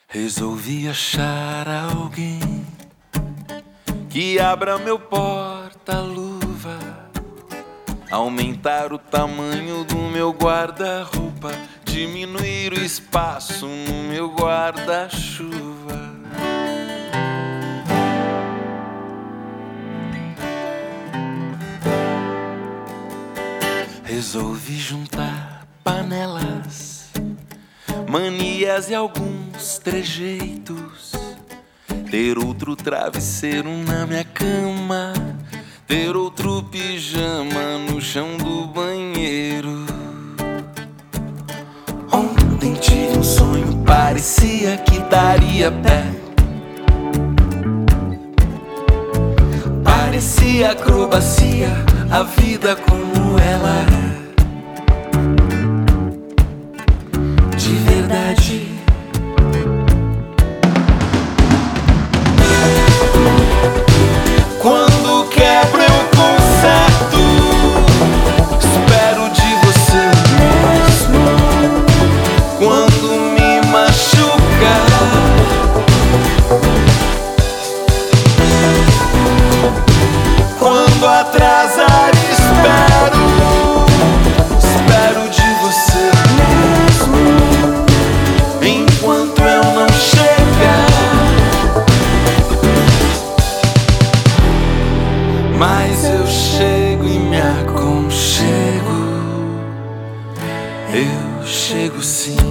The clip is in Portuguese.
Resolvi achar alguém que abra meu porta-luva, aumentar o tamanho do meu guarda-roupa, diminuir o espaço no meu guarda-chuva. Resolvi juntar panelas, manias e alguns trejeitos, ter outro travesseiro na minha cama, ter outro pijama no chão do banheiro. Ontem tive um sonho, parecia que daria pé, parecia acrobacia, a vida como ela é. De verdade. Quando quebro eu conserto, espero de você mesmo. Quando me machuca, quando atrasar espero de você mesmo. Enquanto eu não chegar, mas eu chego e me aconchego. Eu chego sim.